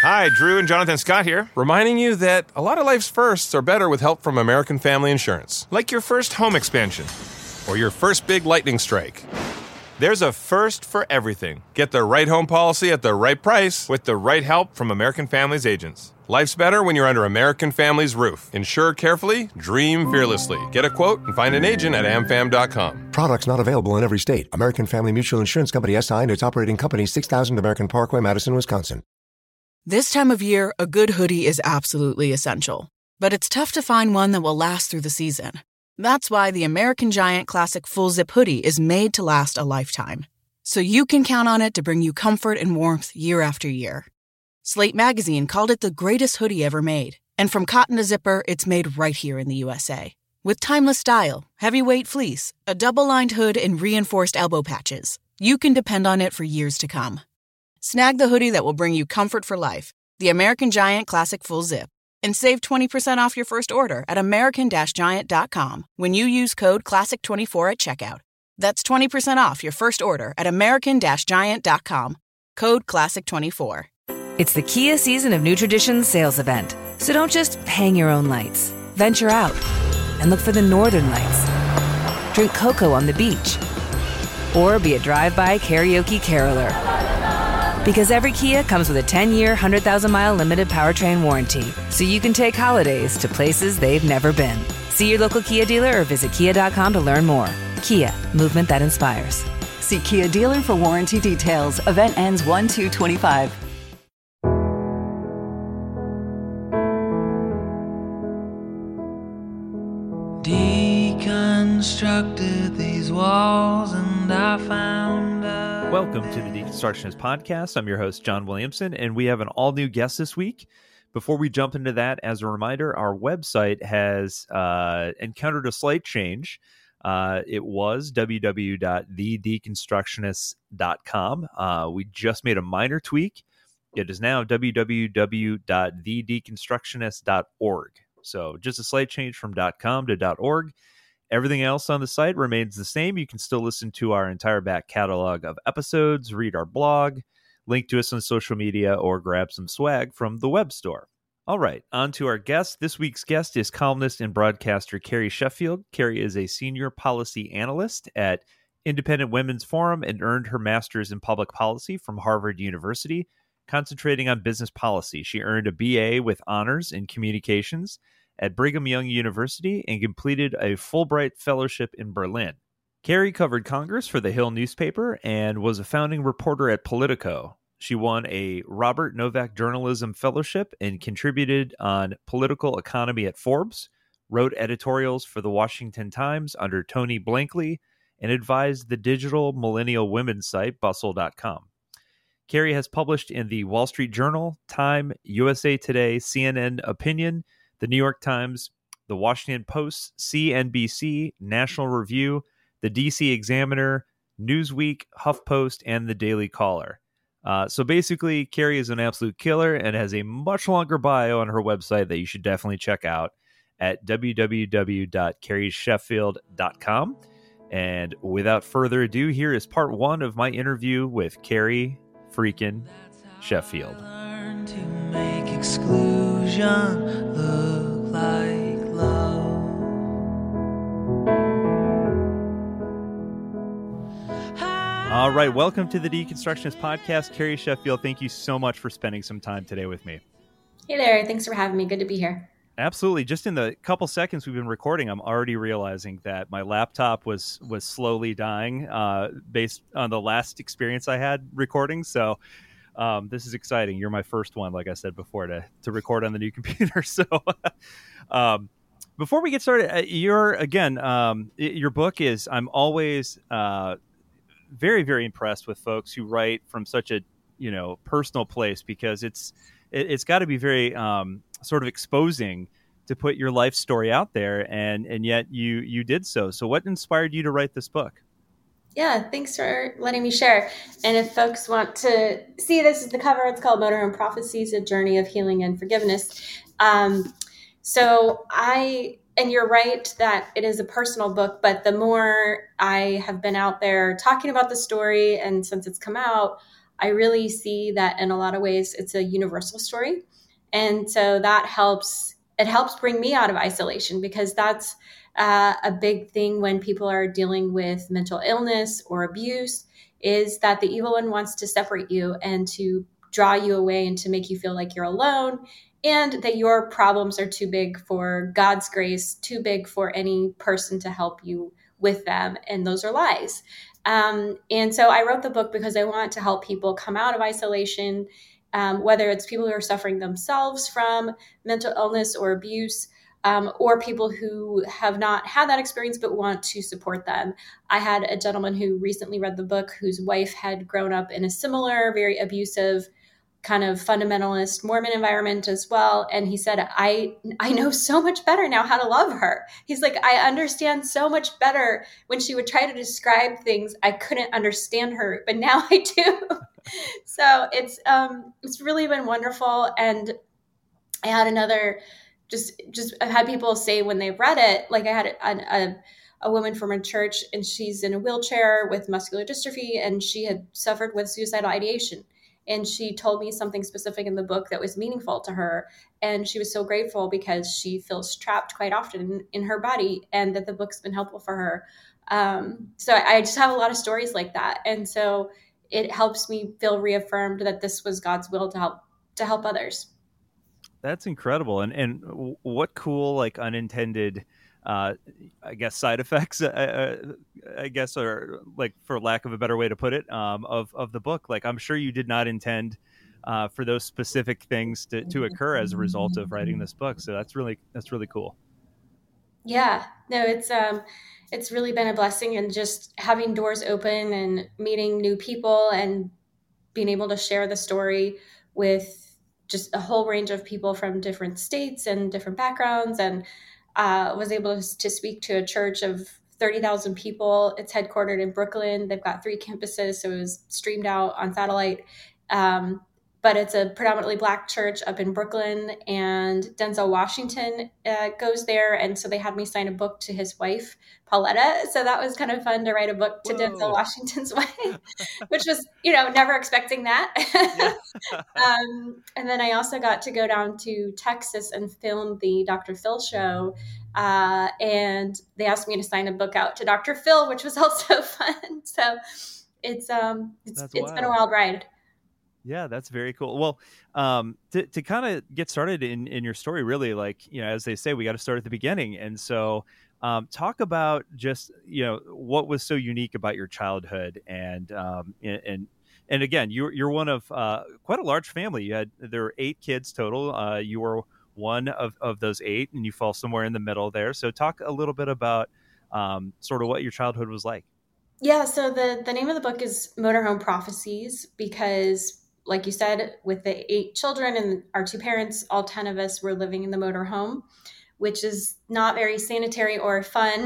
Hi, Drew and Jonathan Scott here, reminding you that a lot of life's firsts are better with help from American Family Insurance. Like your first home expansion or your first big lightning strike. There's a first for everything. Get the right home policy at the right price with the right help from American Family's agents. Life's better when you're under American Family's roof. Insure carefully, dream fearlessly. Get a quote and find an agent at amfam.com. Products not available in every state. American Family Mutual Insurance Company SI and its operating company 6000 American Parkway, Madison, Wisconsin. This time of year, a good hoodie is absolutely essential. But it's tough to find one that will last through the season. That's why the American Giant Classic Full Zip Hoodie is made to last a lifetime. So you can count on it to bring you comfort and warmth year after year. Slate Magazine called it the greatest hoodie ever made. And from cotton to zipper, it's made right here in the USA. With timeless style, heavyweight fleece, a double-lined hood, and reinforced elbow patches, you can depend on it for years to come. Snag the hoodie that will bring you comfort for life, the American Giant Classic Full Zip, and save 20% off your first order at american-giant.com when you use code CLASSIC24 at checkout. That's 20% off your first order at american-giant.com. Code CLASSIC24. It's the Kia Season of New Traditions sales event. So don't just hang your own lights. Venture out and look for the northern lights. Drink cocoa on the beach. Or be a drive-by karaoke caroler. Because every Kia comes with a 10-year, 100,000-mile limited powertrain warranty, so you can take holidays to places they've never been. See your local Kia dealer or visit kia.com to learn more. Kia, movement that inspires. See Kia dealer for warranty details. Event ends 1/2/25. Deconstructed these walls and I found Welcome to the Deconstructionist Podcast. I'm your host, John Williamson, and we have an all-new guest this week. Before we jump into that, as a reminder, our website has encountered a slight change. It was www.thedeconstructionist.com. We just made a minor tweak. It is now www.thedeconstructionist.org. So just a slight change from .com to .org. Everything else on the site remains the same. You can still listen to our entire back catalog of episodes, read our blog, link to us on social media, or grab some swag from the web store. All right, on to our guest. This week's guest is columnist and broadcaster Carrie Sheffield. Carrie is a senior policy analyst at Independent Women's Forum and earned her master's in public policy from Harvard University, concentrating on business policy. She earned a BA with honors in communications at Brigham Young University and completed a Fulbright Fellowship in Berlin. Carrie covered Congress for the Hill newspaper and was a founding reporter at Politico. She won a Robert Novak Journalism Fellowship and contributed on political economy at Forbes, wrote editorials for the Washington Times under Tony Blankley, and advised the digital millennial women's site Bustle.com. Carrie has published in the Wall Street Journal, Time, USA Today, CNN Opinion, the New York Times, the Washington Post, CNBC, National Review, the DC Examiner, Newsweek, HuffPost, and the Daily Caller. So basically, Carrie is an absolute killer and has a much longer bio on her website that you should definitely check out at www.carriesheffield.com. And without further ado, here is part one of my interview with Carrie freaking Sheffield. to make exclusion look like love. All right, welcome to the Deconstructionist Podcast. Carrie Sheffield, thank you so much for spending some time today with me. Hey there, thanks for having me. Good to be here. Absolutely. Just in the couple seconds we've been recording, I'm already realizing that my laptop was slowly dying based on the last experience I had recording. So this is exciting. You're my first one, like I said before, to record on the new computer. So before we get started, your book is, I'm always very, very impressed with folks who write from such a personal place, because it's got to be very sort of exposing to put your life story out there, and yet you did so. So what inspired you to write this book? Yeah, thanks for letting me share. And if folks want to see, this is the cover. It's called Motorhome Prophecies, A Journey of Healing and Forgiveness. And you're right that it is a personal book, but the more I have been out there talking about the story, and since it's come out, I really see that in a lot of ways, it's a universal story. And so it helps bring me out of isolation, because that's a big thing when people are dealing with mental illness or abuse, is that the evil one wants to separate you and to draw you away and to make you feel like you're alone, and that your problems are too big for God's grace, too big for any person to help you with them. And those are lies. And so I wrote the book because I want to help people come out of isolation, whether it's people who are suffering themselves from mental illness or abuse, or people who have not had that experience but want to support them. I had a gentleman who recently read the book whose wife had grown up in a similar, very abusive, kind of fundamentalist Mormon environment as well. And he said, I know so much better now how to love her. He's like, I understand so much better. When she would try to describe things, I couldn't understand her, but now I do. So it's really been wonderful. And I had another, I've had people say when they've read it, like I had a woman from a church, and she's in a wheelchair with muscular dystrophy, and she had suffered with suicidal ideation. And she told me something specific in the book that was meaningful to her. And she was so grateful because she feels trapped quite often in her body, and that the book's been helpful for her. So I just have a lot of stories like that. And so it helps me feel reaffirmed that this was God's will to help others. That's incredible. And what cool, like, unintended, I guess, side effects, I guess, or, like, for lack of a better way to put it, of the book. Like, I'm sure you did not intend for those specific things to occur as a result of writing this book. So that's really cool. Yeah, no, it's really been a blessing, and just having doors open and meeting new people and being able to share the story with just a whole range of people from different states and different backgrounds. And was able to speak to a church of 30,000 people. It's headquartered in Brooklyn. They've got 3 campuses, so it was streamed out on satellite. But it's a predominantly Black church up in Brooklyn, and Denzel Washington goes there. And so they had me sign a book to his wife, Pauletta. So that was kind of fun to write a book to Denzel Washington's wife, which was, never expecting that. And then I also got to go down to Texas and film the Dr. Phil show. And they asked me to sign a book out to Dr. Phil, which was also fun. So it's been a wild ride. Yeah, that's very cool. Well, to kind of get started in your story, really, like, as they say, we got to start at the beginning. And so talk about just, what was so unique about your childhood. And again, you're one of quite a large family. There were 8 kids total. You were one of those 8, and you fall somewhere in the middle there. So talk a little bit about sort of what your childhood was like. Yeah, so the name of the book is Motorhome Prophecies, because, like you said, with the 8 children and our 2 parents, all 10 of us were living in the motorhome, which is not very sanitary or fun.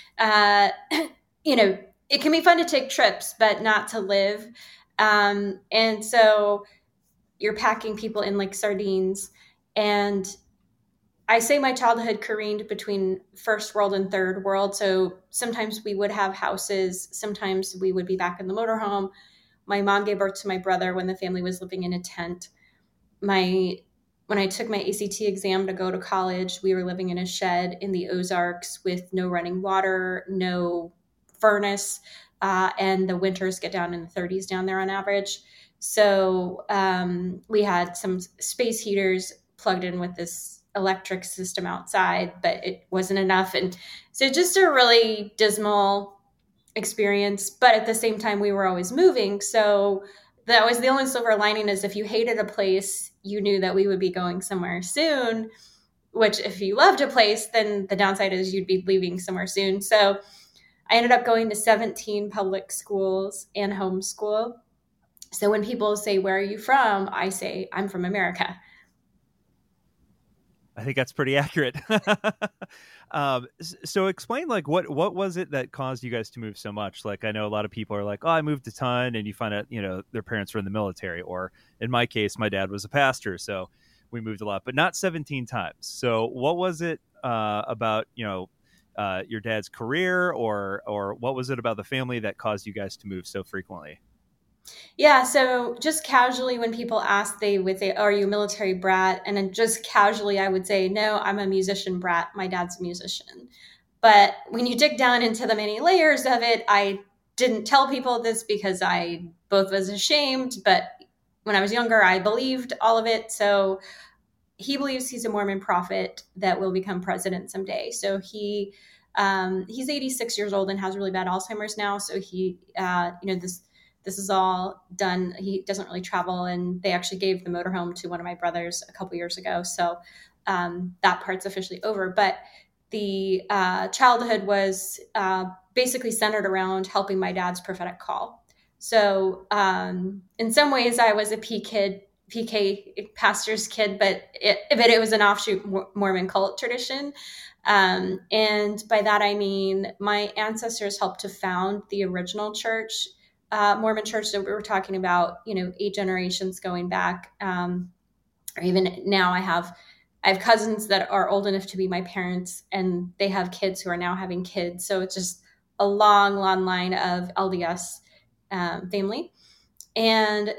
It can be fun to take trips, but not to live. And so you're packing people in like sardines. And I say my childhood careened between first world and third world. So sometimes we would have houses. Sometimes we would be back in the motorhome. My mom gave birth to my brother when the family was living in a tent. When I took my ACT exam to go to college, we were living in a shed in the Ozarks with no running water, no furnace, and the winters get down in the 30s down there on average. So we had some space heaters plugged in with this electric system outside, but it wasn't enough. And so just a really dismal experience. But at the same time, we were always moving. So that was the only silver lining, is if you hated a place, you knew that we would be going somewhere soon, which if you loved a place, then the downside is you'd be leaving somewhere soon. So I ended up going to 17 public schools and homeschool. So when people say, "Where are you from?" I say, "I'm from America." I think that's pretty accurate. So explain, like, what was it that caused you guys to move so much? Like, I know a lot of people are like, "Oh, I moved a ton," and you find out, their parents were in the military, or in my case, my dad was a pastor, so we moved a lot, but not 17 times. So what was it about, your dad's career, or what was it about the family that caused you guys to move so frequently? Yeah, so just casually when people ask, they would say, "Are you a military brat?" And then just casually I would say, "No, I'm a musician brat. My dad's a musician." But when you dig down into the many layers of it, I didn't tell people this because I both was ashamed, but when I was younger, I believed all of it. So he believes he's a Mormon prophet that will become president someday. So he's 86 years old and has really bad Alzheimer's now. So this is all done. He doesn't really travel, and they actually gave the motorhome to one of my brothers a couple years ago. So that part's officially over. But the childhood was basically centered around helping my dad's prophetic call. So in some ways, I was a PK pastor's kid, but it was an offshoot Mormon cult tradition. And by that, I mean, my ancestors helped to found the original church, Mormon church that we were talking about, 8 generations going back. Or even now I have cousins that are old enough to be my parents, and they have kids who are now having kids. So it's just a long, long line of LDS family. And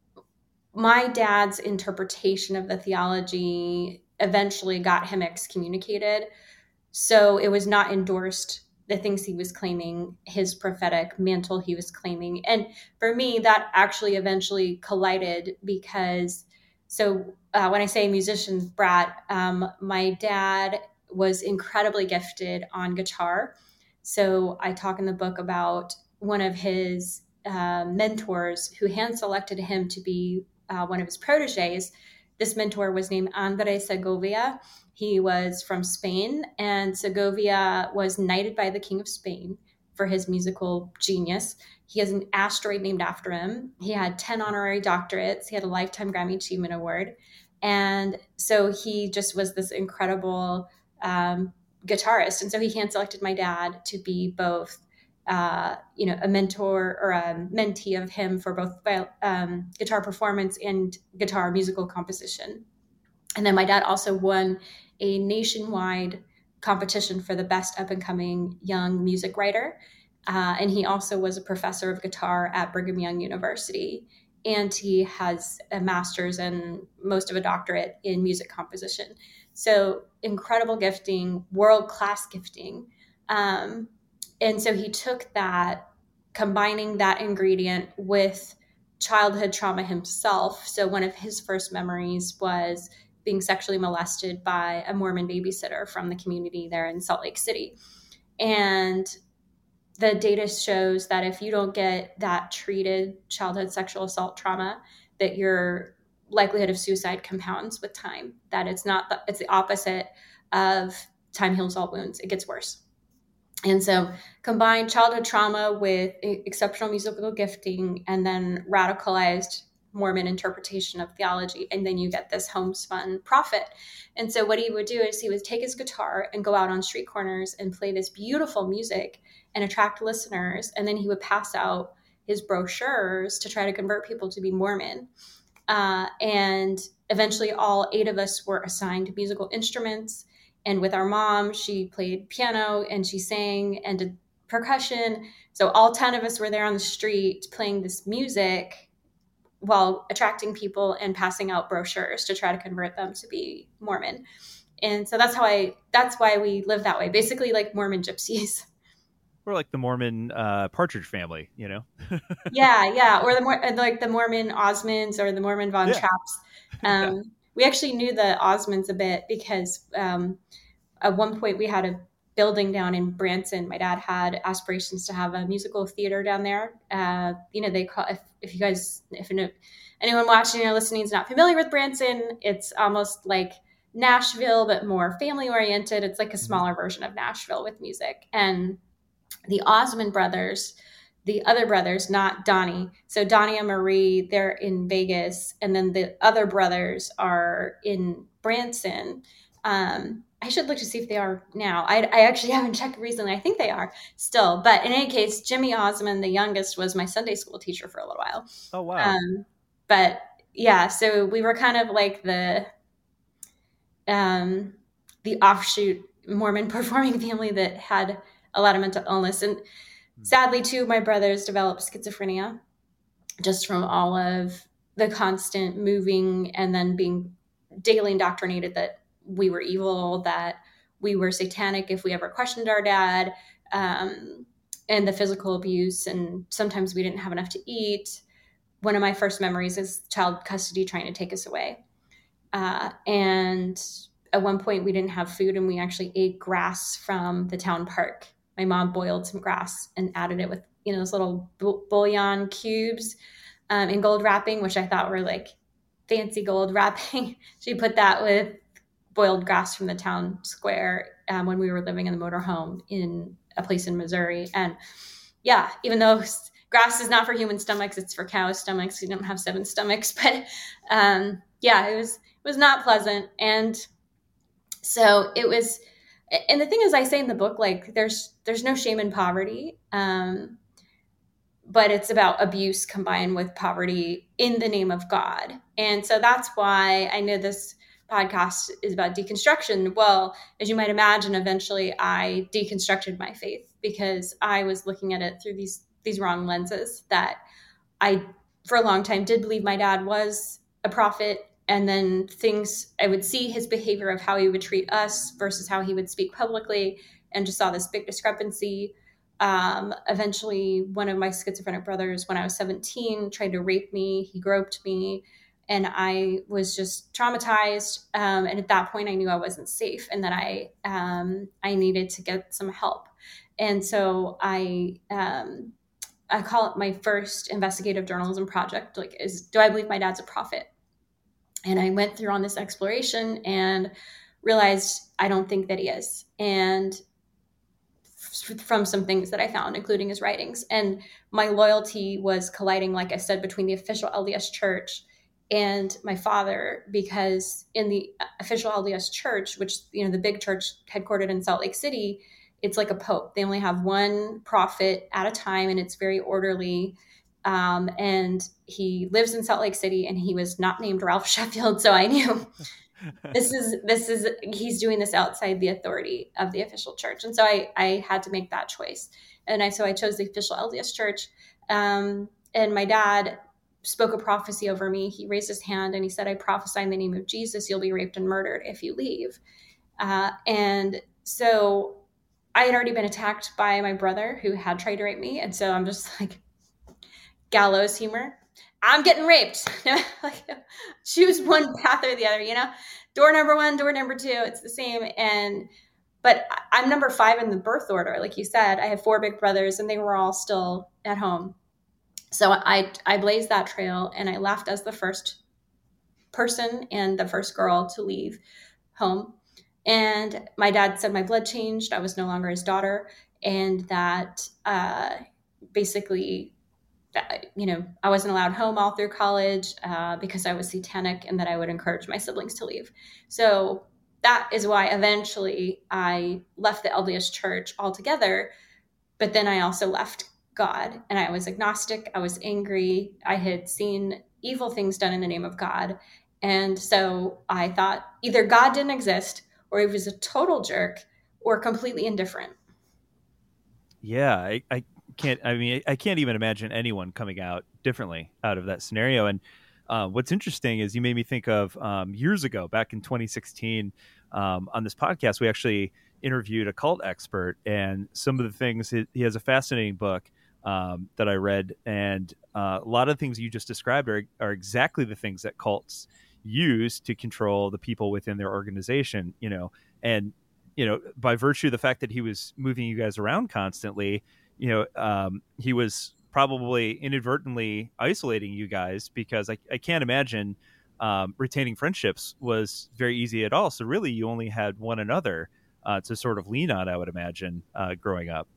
my dad's interpretation of the theology eventually got him excommunicated. So it was not endorsed, the things he was claiming, his prophetic mantle he was claiming. And for me, that actually eventually collided because, when I say musician brat, my dad was incredibly gifted on guitar. So I talk in the book about one of his mentors who hand selected him to be one of his proteges. This mentor was named Andre Segovia. He was from Spain, and Segovia was knighted by the King of Spain for his musical genius. He has an asteroid named after him. He had 10 honorary doctorates. He had a Lifetime Grammy Achievement Award. And so he just was this incredible guitarist. And so he hand selected my dad to be both a mentor or a mentee of him for both guitar performance and guitar musical composition. And then my dad also won a nationwide competition for the best up-and-coming young music writer. And he also was a professor of guitar at Brigham Young University. And he has a master's and most of a doctorate in music composition. So incredible gifting, world-class gifting. And so he took that, combining that ingredient with childhood trauma himself. So one of his first memories was being sexually molested by a Mormon babysitter from the community there in Salt Lake City. And the data shows that if you don't get that treated childhood sexual assault trauma, that your likelihood of suicide compounds with time, that it's the opposite of time heals all wounds. It gets worse. And so combine childhood trauma with exceptional musical gifting and then radicalized Mormon interpretation of theology. And then you get this homespun prophet. And so what he would do is he would take his guitar and go out on street corners and play this beautiful music and attract listeners. And then he would pass out his brochures to try to convert people to be Mormon. And eventually all 8 of us were assigned musical instruments. And with our mom, she played piano and she sang and did percussion. So all 10 of us were there on the street playing this music while attracting people and passing out brochures to try to convert them to be Mormon. And so that's why we live that way, basically like Mormon gypsies. We're like the Mormon Partridge Family, Yeah. Or the Mormon Osmonds or the Mormon Von Trapps. We actually knew the Osmonds a bit because at one point we had a building down in Branson. My dad had aspirations to have a musical theater down there. They call, if anyone watching or listening is not familiar with Branson, it's almost like Nashville, but more family oriented. It's like a smaller version of Nashville with music. And the Osmond brothers, the other brothers, not Donnie. So Donnie and Marie, they're in Vegas. And then the other brothers are in Branson. I should look to see if they are now. I actually haven't checked recently. I think they are still. But in any case, Jimmy Osmond, the youngest, was my Sunday school teacher for a little while. Oh, wow. But yeah, so we were kind of like the offshoot Mormon performing family that had a lot of mental illness. And sadly, 2 of my brothers developed schizophrenia. just from all of the constant moving and then being daily indoctrinated that we were evil, that we were satanic if we ever questioned our dad, and the physical abuse. And sometimes we didn't have enough to eat. One of my first memories is child custody trying to take us away. And at one point we didn't have food and we actually ate grass from the town park. My mom boiled some grass and added it with, those little bouillon cubes in gold wrapping, which I thought were like fancy gold wrapping. She put that with boiled grass from the town square when we were living in the motorhome in a place in Missouri. And yeah, even though grass is not for human stomachs, it's for cow stomachs. We don't have 7 stomachs, but yeah, it was not pleasant. And so it was, and the thing is, I say in the book, like there's no shame in poverty, but it's about abuse combined with poverty in the name of God. And so that's why I know this podcast is about deconstruction. Well, as you might imagine, eventually I deconstructed my faith because I was looking at it through these wrong lenses, that I, for a long time, did believe my dad was a prophet. And then I would see his behavior of how he would treat us versus how he would speak publicly, and just saw this big discrepancy. Eventually, one of my schizophrenic brothers, when I was 17, tried to rape me. He groped me, and I was just traumatized. And at that point, I knew I wasn't safe and that I needed to get some help. And so I call it my first investigative journalism project. Do I believe my dad's a prophet? And I went through on this exploration and realized I don't think that he is. And from some things that I found, including his writings. And my loyalty was colliding, like I said, between the official LDS Church and my father, because in the official LDS Church, which, the big church headquartered in Salt Lake City, it's like a pope. They only have one prophet at a time, and it's very orderly. And he lives in Salt Lake City, and he was not named Ralph Sheffield. So I knew he's doing this outside the authority of the official church. And so I had to make that choice. And so I chose the official LDS Church. And my dad spoke a prophecy over me. He raised his hand and he said, "I prophesy in the name of Jesus, you'll be raped and murdered if you leave." And so I had already been attacked by my brother who had tried to rape me. And so I'm just like, gallows humor. I'm getting raped. Choose one path or the other, door number 1, door number 2, it's the same. But I'm number 5 in the birth order. Like you said, I have 4 big brothers and they were all still at home. So I blazed that trail, and I left as the first person and the first girl to leave home. And my dad said my blood changed. I was no longer his daughter. And that basically, I wasn't allowed home all through college because I was satanic, and that I would encourage my siblings to leave. So that is why eventually I left the LDS Church altogether. But then I also left God, and I was agnostic. I was angry. I had seen evil things done in the name of God. And so I thought either God didn't exist, or he was a total jerk, or completely indifferent. Yeah, I can't even imagine anyone coming out differently out of that scenario. And what's interesting is you made me think of years ago, back in 2016, on this podcast, we actually interviewed a cult expert, and some of the things, he has a fascinating book that I read, and a lot of things you just described are exactly the things that cults use to control the people within their organization, and by virtue of the fact that he was moving you guys around constantly, he was probably inadvertently isolating you guys, because I can't imagine retaining friendships was very easy at all. So really, you only had one another to sort of lean on, I would imagine, growing up.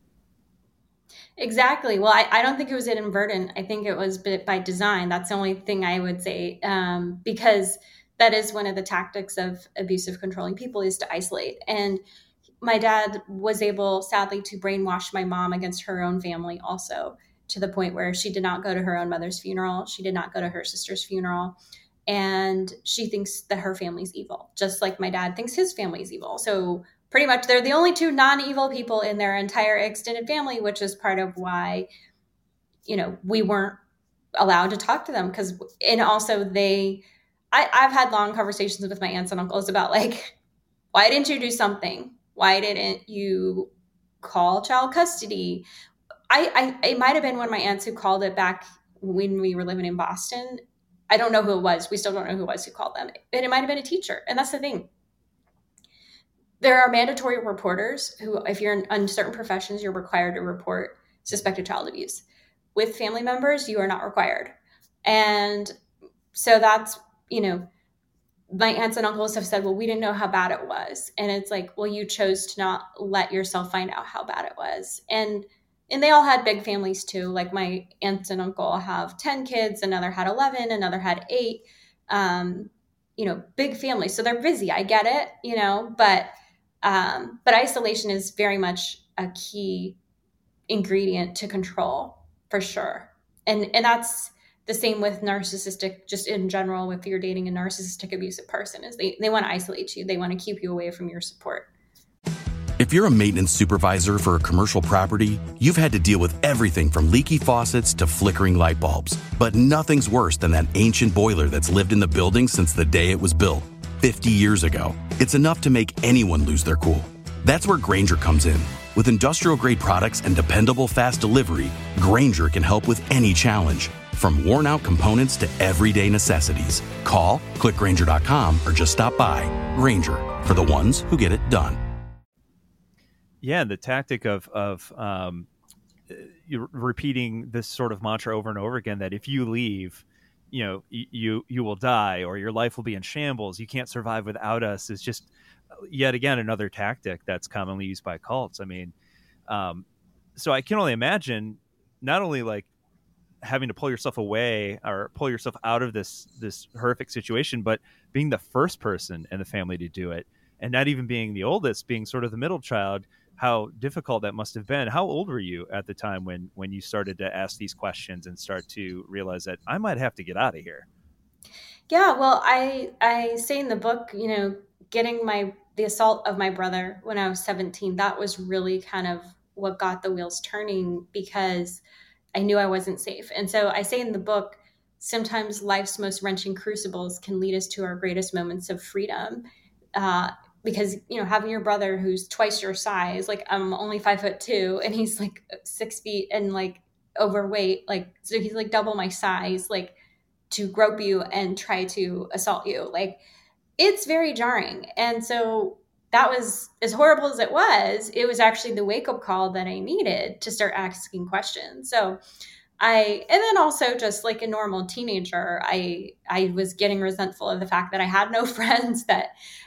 Exactly. Well, I don't think it was inadvertent. I think it was by design. That's the only thing I would say, because that is one of the tactics of abusive, controlling people, is to isolate. And my dad was able, sadly, to brainwash my mom against her own family also, to the point where she did not go to her own mother's funeral. She did not go to her sister's funeral. And she thinks that her family's evil, just like my dad thinks his family's evil. So pretty much they're the only 2 non-evil people in their entire extended family, which is part of why, we weren't allowed to talk to them and also I've had long conversations with my aunts and uncles about like, why didn't you do something? Why didn't you call child custody? It might have been one of my aunts who called it back when we were living in Boston. I don't know who it was. We still don't know who it was who called them. And it might have been a teacher. And that's the thing. There are mandatory reporters who, if you're in certain professions, you're required to report suspected child abuse. With family members, you are not required. And so that's, my aunts and uncles have said, well, we didn't know how bad it was. And it's like, well, you chose to not let yourself find out how bad it was. And they all had big families too. Like my aunts and uncle have 10 kids, another had 11, another had 8, big families. So they're busy. I get it, but isolation is very much a key ingredient to control for sure. And that's the same with narcissistic, just in general, if you're dating a narcissistic abusive person, is they want to isolate you. They want to keep you away from your support. If you're a maintenance supervisor for a commercial property, you've had to deal with everything from leaky faucets to flickering light bulbs. But nothing's worse than that ancient boiler that's lived in the building since the day it was built, 50 years ago. It's enough to make anyone lose their cool. That's where Grainger comes in. With industrial-grade products and dependable fast delivery, Grainger can help with any challenge, from worn-out components to everyday necessities. Call, click Grainger.com, or just stop by. Grainger, for the ones who get it done. Yeah, the tactic of you're repeating this sort of mantra over and over again, that if you leave, you will die, or your life will be in shambles. You can't survive without us, is just yet again another tactic that's commonly used by cults. I mean, so I can only imagine not only like having to pull yourself away or pull yourself out of this horrific situation, but being the first person in the family to do it, and not even being the oldest, being sort of the middle child. How difficult that must have been. How old were you at the time when you started to ask these questions and start to realize that I might have to get out of here? Yeah, well, I say in the book, getting the assault of my brother when I was 17, that was really kind of what got the wheels turning, because I knew I wasn't safe. And so I say in the book, sometimes life's most wrenching crucibles can lead us to our greatest moments of freedom. Because, having your brother who's twice your size, like I'm only 5'2", and he's like 6 feet and like overweight, like, so he's like double my size, like to grope you and try to assault you. Like, it's very jarring. And so that was, as horrible as it was actually the wake up call that I needed to start asking questions. So and then also just like a normal teenager, I was getting resentful of the fact that I had no friends, that,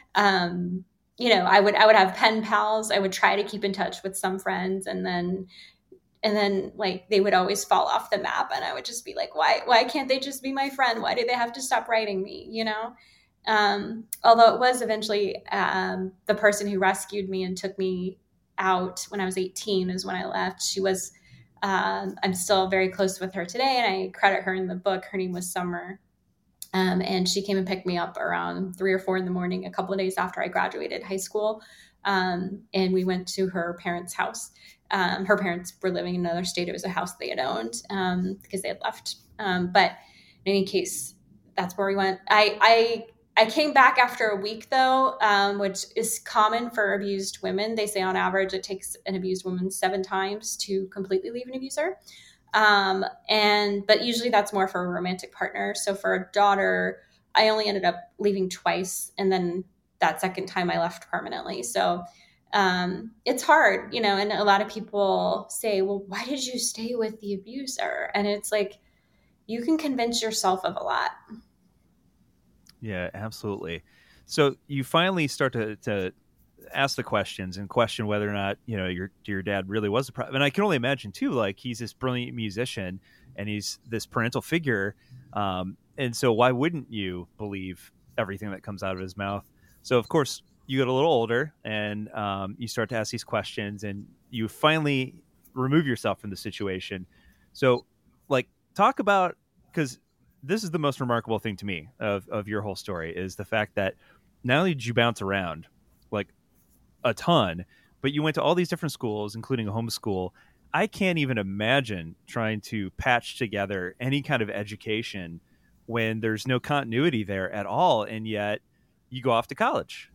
I would have pen pals. I would try to keep in touch with some friends, and then like they would always fall off the map, and I would just be like, why can't they just be my friend? Why do they have to stop writing me? Although it was eventually, the person who rescued me and took me out when I was 18 is when I left. She was, I'm still very close with her today, and I credit her in the book. Her name was Summer. And she came and picked me up around 3 or 4 in the morning, a couple of days after I graduated high school. And we went to her parents' house. Her parents were living in another state. It was a house they had owned, because they had left. But in any case, that's where we went. I came back after a week though, which is common for abused women. They say on average, it takes an abused woman 7 times to completely leave an abuser. But usually that's more for a romantic partner. So for a daughter, I only ended up leaving twice. And then that second time I left permanently. So, it's hard, and a lot of people say, well, why did you stay with the abuser? And it's like, you can convince yourself of a lot. Yeah, absolutely. So you finally start to ask the questions and question whether or not, your dad really was a problem. And I can only imagine too, like, he's this brilliant musician and he's this parental figure. And so why wouldn't you believe everything that comes out of his mouth? So of course you get a little older and you start to ask these questions and you finally remove yourself from the situation. So like, talk about, because this is the most remarkable thing to me of your whole story, is the fact that not only did you bounce around like a ton, but you went to all these different schools, including a homeschool. I can't even imagine trying to patch together any kind of education when there's no continuity there at all. And yet you go off to college.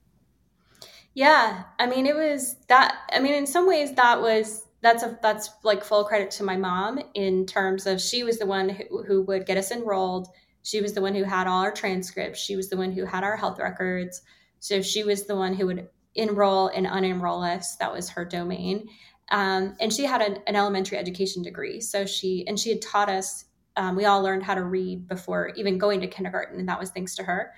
Yeah. I mean, it was that, I mean, in some ways that's like full credit to my mom in terms of she was the one who would get us enrolled. She was the one who had all our transcripts. She was the one who had our health records. So she was the one who would enroll and unenroll us. That was her domain. And she had an elementary education degree. So she had taught us, we all learned how to read before even going to kindergarten. And that was thanks to her.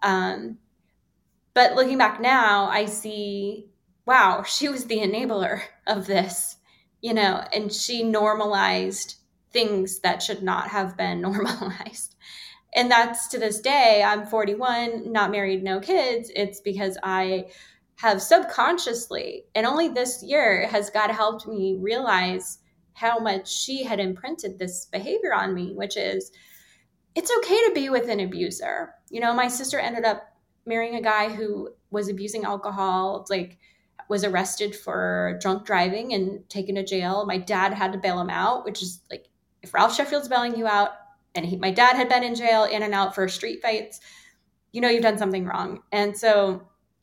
But looking back now, I see, wow, she was the enabler of this, and she normalized things that should not have been normalized. And that's, to this day, I'm 41, not married, no kids. It's because I have subconsciously, and only this year has God helped me realize how much she had imprinted this behavior on me, which is, it's okay to be with an abuser. My sister ended up marrying a guy who was abusing alcohol, was arrested for drunk driving and taken to jail. My dad had to bail him out, which is like, if Ralph Sheffield's bailing you out and my dad had been in jail in and out for street fights, you've done something wrong. And so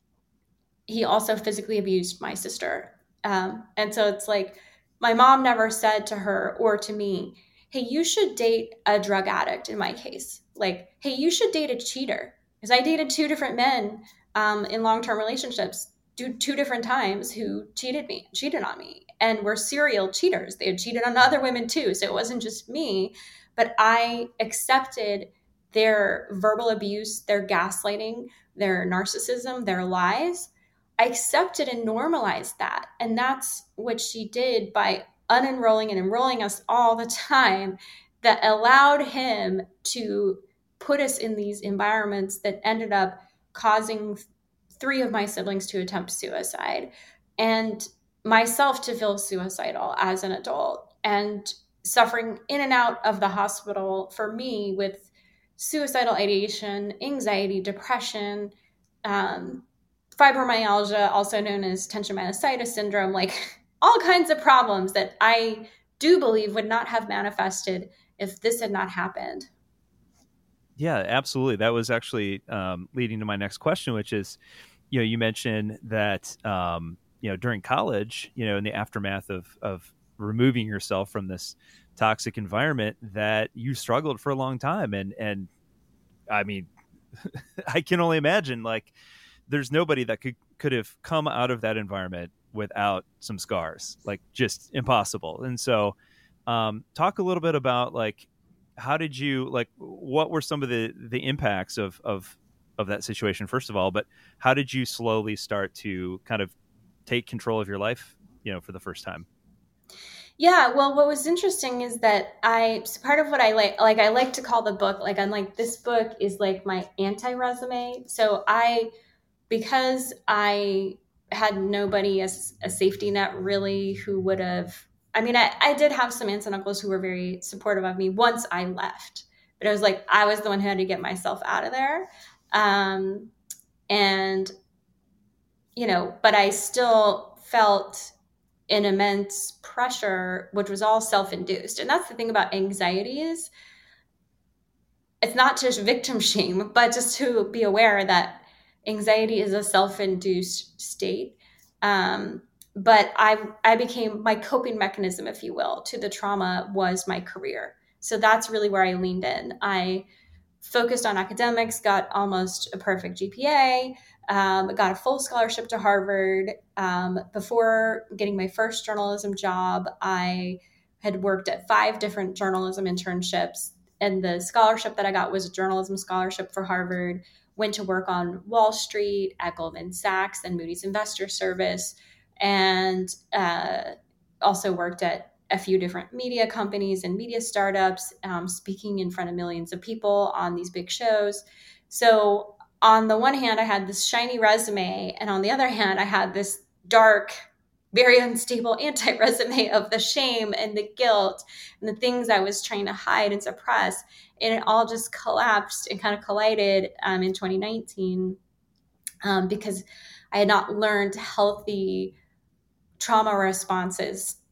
he also physically abused my sister. And so it's like, my mom never said to her or to me, hey, you should date a drug addict in my case. Like, hey, you should date a cheater. Because I dated two different men in long-term relationships, two different times, who cheated on me, and were serial cheaters. They had cheated on other women too. So it wasn't just me, but I accepted their verbal abuse, their gaslighting, their narcissism, their lies. I accepted and normalized that. And that's what she did by unenrolling and enrolling us all the time, that allowed him to put us in these environments that ended up causing 3 of my siblings to attempt suicide and myself to feel suicidal as an adult, and suffering in and out of the hospital for me with suicidal ideation, anxiety, depression, fibromyalgia, also known as tension myositis syndrome, like all kinds of problems that I do believe would not have manifested if this had not happened. Yeah, absolutely. That was actually leading to my next question, which is, you mentioned that, during college, in the aftermath of removing yourself from this toxic environment, that you struggled for a long time. And I mean, I can only imagine, like, there's nobody that could have come out of that environment without some scars, like, just impossible. And so talk a little bit about, like, how did you, like, what were some of the impacts of that situation, first of all, but how did you slowly start to kind of take control of your life, for the first time? Yeah, well, what was interesting is that part of what I like to call the book, like, I'm like, this book is like my anti-resume. So because I had nobody as a safety net really who would have, I did have some aunts and uncles who were very supportive of me once I left, but it was like, I was the one who had to get myself out of there. But I still felt an immense pressure, which was all self-induced. And that's the thing about anxiety, is it's not just victim shame, but just to be aware that anxiety is a self-induced state. But I became, my coping mechanism, if you will, to the trauma was my career. So that's really where I leaned in. I focused on academics, got almost a perfect GPA, got a full scholarship to Harvard. Before getting my first journalism job, I had worked at 5 different journalism internships. And the scholarship that I got was a journalism scholarship for Harvard. Went to work on Wall Street at Goldman Sachs and Moody's Investor Service, and also worked at a few different media companies and media startups, speaking in front of millions of people on these big shows. So on the one hand, I had this shiny resume, and on the other hand, I had this dark, very unstable anti-resume of the shame and the guilt and the things I was trying to hide and suppress. And it all just collapsed and kind of collided in 2019 because I had not learned healthy trauma responses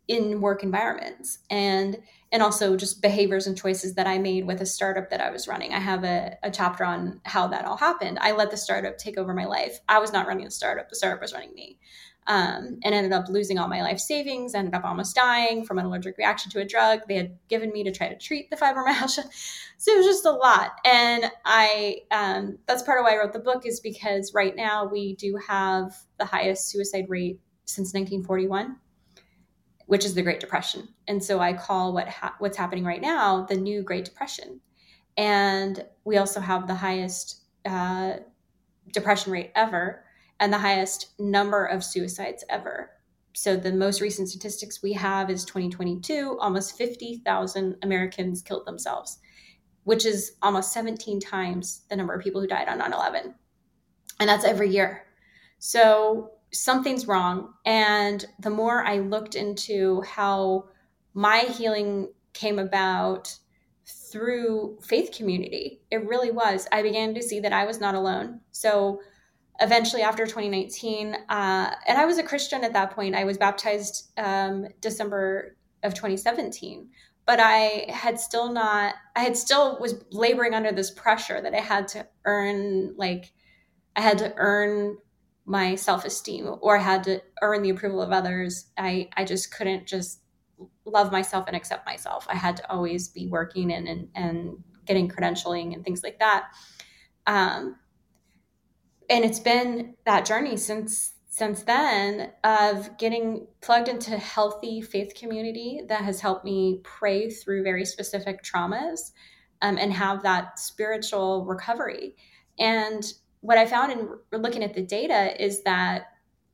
in work environments, and also just behaviors and choices that I made with a startup that I was running. I have a chapter on how that all happened. I let the startup take over my life. I was not running the startup was running me. And ended up losing all my life savings, ended up almost dying from an allergic reaction to a drug they had given me to try to treat the fibromyalgia. So it was just a lot. And that's part of why I wrote the book, is because right now we do have the highest suicide rate since 1941, which is the Great Depression. And so I call what's happening right now the new Great Depression. And we also have the highest depression rate ever, and the highest number of suicides ever. So the most recent statistics we have is 2022, almost 50,000 Americans killed themselves, which is almost 17 times the number of people who died on 9/11. And that's every year. So something's wrong. And the more I looked into how my healing came about through faith community, it really was, I began to see that I was not alone. So eventually after 2019, and I was a Christian at that point. I was baptized December of 2017, but I was laboring under this pressure that I had to earn my self-esteem, or I had to earn the approval of others. I just couldn't just love myself and accept myself. I had to always be working and getting credentialing and things like that. And it's been that journey since then of getting plugged into healthy faith community that has helped me pray through very specific traumas and have that spiritual recovery. And what I found in looking at the data is that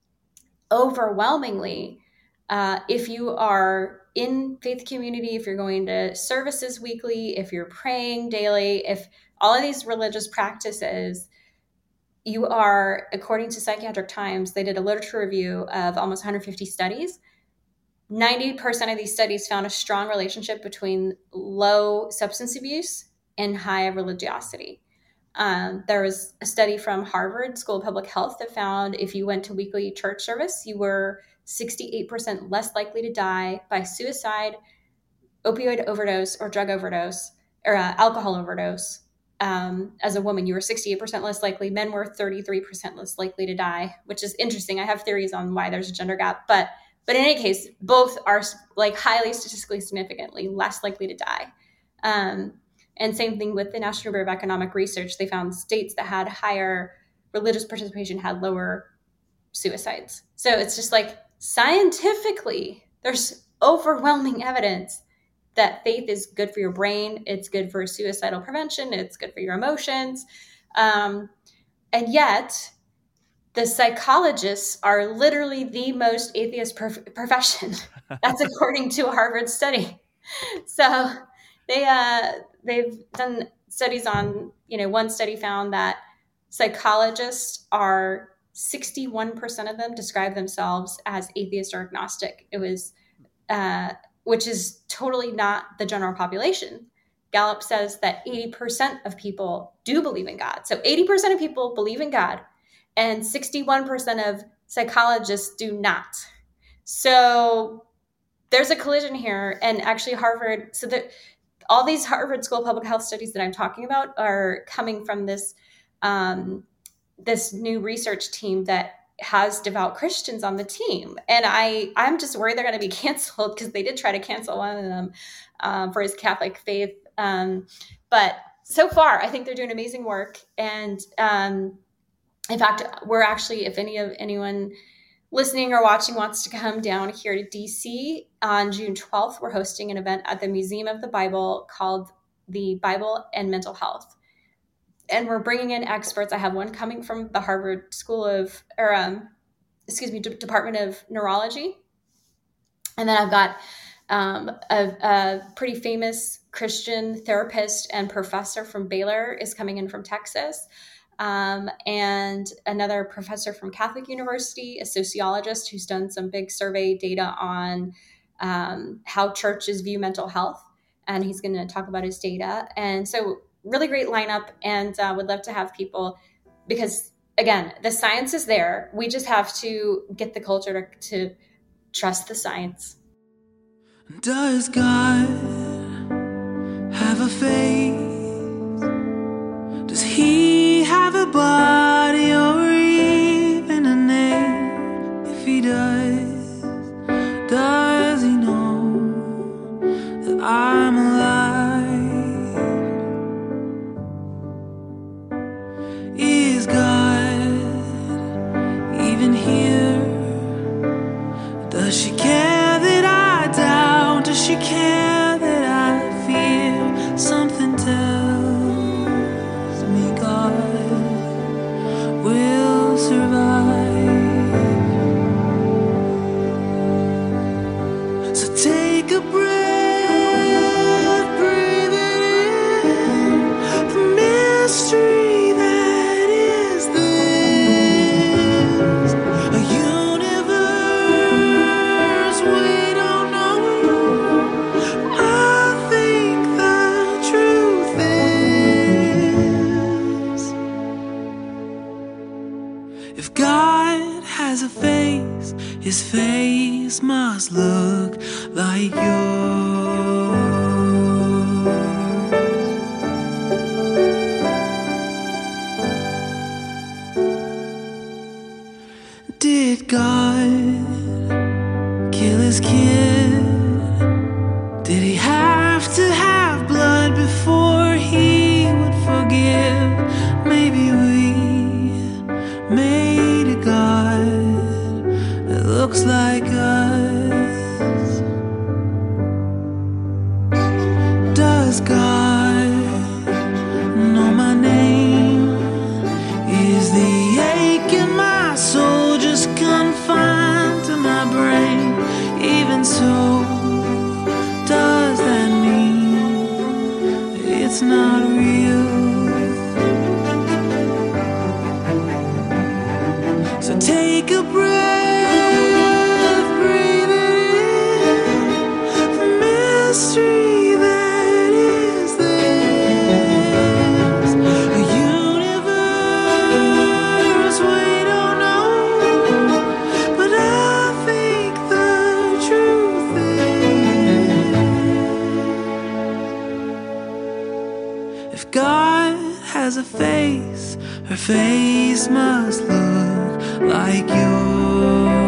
overwhelmingly, if you are in faith community, if you're going to services weekly, if you're praying daily, if all of these religious practices, you are, according to Psychiatric Times, they did a literature review of almost 150 studies. 90% of these studies found a strong relationship between low substance abuse and high religiosity. There was a study from Harvard School of Public Health that found if you went to weekly church service, you were 68% less likely to die by suicide, opioid overdose, or drug overdose, or alcohol overdose. As a woman, you were 68% less likely. Men were 33% less likely to die, which is interesting. I have theories on why there's a gender gap, but in any case, both are highly statistically significantly less likely to die. And same thing with the National Bureau of Economic Research. They found states that had higher religious participation had lower suicides. So it's just scientifically, there's overwhelming evidence that faith is good for your brain. It's good for suicidal prevention. It's good for your emotions. And yet the psychologists are literally the most atheist profession. That's according to a Harvard study. So they've done studies on, one study found that psychologists are 61% of them describe themselves as atheist or agnostic. It was, which is totally not the general population. Gallup says that 80% of people do believe in God. So 80% of people believe in God, and 61% of psychologists do not. So there's a collision here. And actually Harvard, so that all these Harvard School of Public Health studies that I'm talking about are coming from this, this new research team that has devout Christians on the team. And I'm just worried they're going to be canceled, because they did try to cancel one of them for his Catholic faith. But so far, I think they're doing amazing work. And in fact, we're actually, if anyone listening or watching wants to come down here to DC on June 12th, we're hosting an event at the Museum of the Bible called The Bible and Mental Health. And we're bringing in experts. I have one coming from the Harvard Department of Neurology. And then I've got a pretty famous Christian therapist and professor from Baylor is coming in from Texas. And another professor from Catholic University, a sociologist who's done some big survey data on how churches view mental health. And he's going to talk about his data. And so really great lineup, and would love to have people, because again, the science is there. We just have to get the culture to trust the science. Does God have a face? Does he have a body or even a name? If he does he know that I'm alive? Is God even here? Does she care that I doubt? Does she care that I fear? Something tells me God will survive. So take a breath, breathe it in, the mystery that is this, a universe we don't know. I think the truth is, if God has a face, his face must look like yours. Did God kill his kid? Did he have to have blood before he would forgive? Maybe we made a God that looks like us. Does God know my name? Is the ache in my soul just confined to my brain? Even so, does that mean it's not real? So take a breath, breathe it in, the mystery that is this, a universe we don't know, but I think the truth is, if God has a face, her face must look like yours.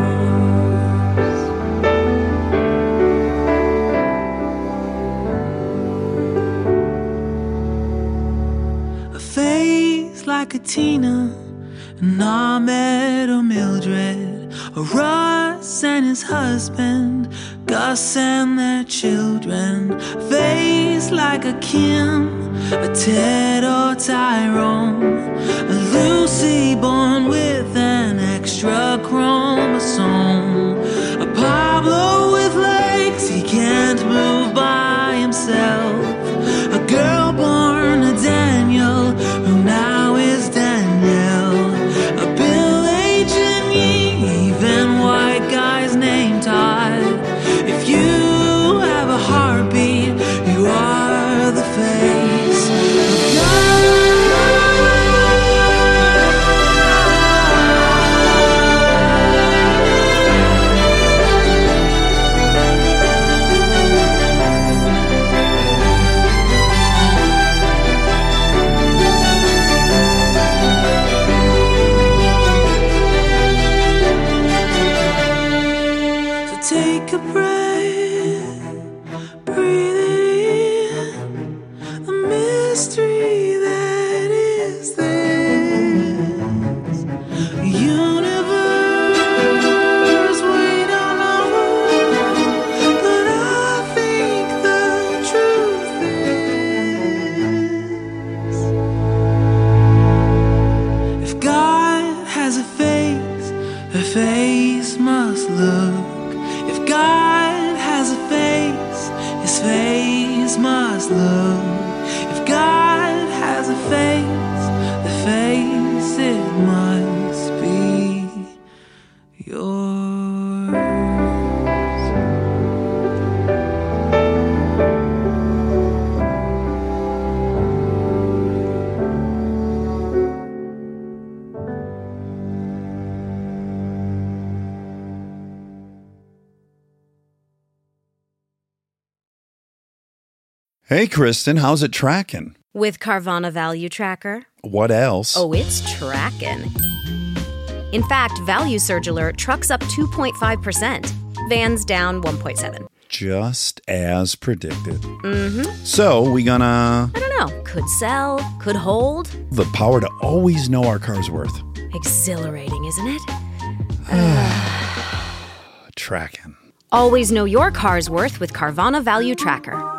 A face like a Tina, an Ahmed or Mildred, a Russ and his husband, Gus and their children. A face like a Kim, a Ted or Tyrone, a Lucy born with an extra chromosome, a Pablo with legs he can't move by himself, a girl born a Daniel who now is Danielle, a Bill H. and even white guy's name Todd. If you have a heartbeat, you are the face of God. Hey, Kristen, how's it tracking? With Carvana Value Tracker. What else? Oh, it's tracking. In fact, Value Surge Alert trucks up 2.5%. Vans down 1.7%. Just as predicted. Mm-hmm. So, we gonna... I don't know. Could sell, could hold. The power to always know our car's worth. Exhilarating, isn't it? Tracking. Always know your car's worth with Carvana Value Tracker.